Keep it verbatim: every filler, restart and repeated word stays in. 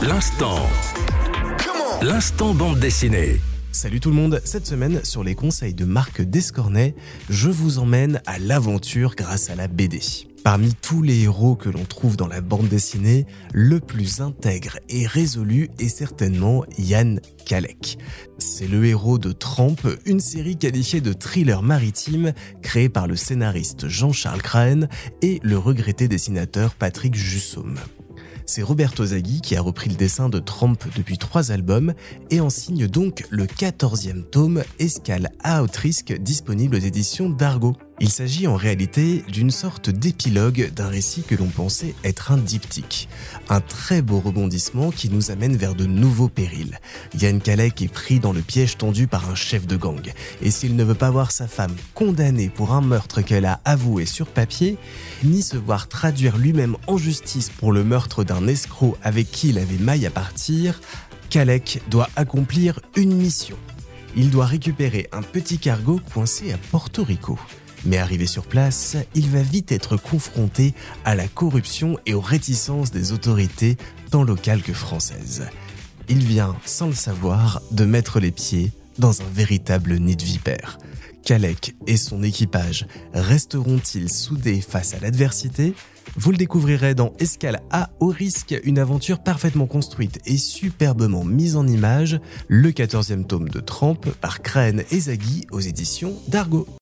L'instant. L'instant bande dessinée. Salut tout le monde, cette semaine, sur les conseils de Marc Descornet, je vous emmène à l'aventure grâce à la B D. Parmi tous les héros que l'on trouve dans la bande dessinée, le plus intègre et résolu est certainement Jan Kalek. C'est le héros de Tramp, une série qualifiée de thriller maritime créée par le scénariste Jean-Charles Crahen et le regretté dessinateur Patrick Jussaume. C'est Roberto Zaghi qui a repris le dessin de Tramp depuis trois albums et en signe donc le quatorzième tome Escale à haute risque disponible aux éditions d'Argo. Il s'agit en réalité d'une sorte d'épilogue d'un récit que l'on pensait être un diptyque. Un très beau rebondissement qui nous amène vers de nouveaux périls. Jan Kalek est pris dans le piège tendu par un chef de gang. Et s'il ne veut pas voir sa femme condamnée pour un meurtre qu'elle a avoué sur papier, ni se voir traduire lui-même en justice pour le meurtre d'un escroc avec qui il avait maille à partir, Kalek doit accomplir une mission. Il doit récupérer un petit cargo coincé à Porto Rico. Mais arrivé sur place, il va vite être confronté à la corruption et aux réticences des autorités tant locales que françaises. Il vient, sans le savoir, de mettre les pieds dans un véritable nid de vipères. Kalek et son équipage resteront-ils soudés face à l'adversité ? Vous le découvrirez dans Escale à haut risque, une aventure parfaitement construite et superbement mise en image, le quatorzième tome de Tramp par Crahen et Zaghi aux éditions d'Argo.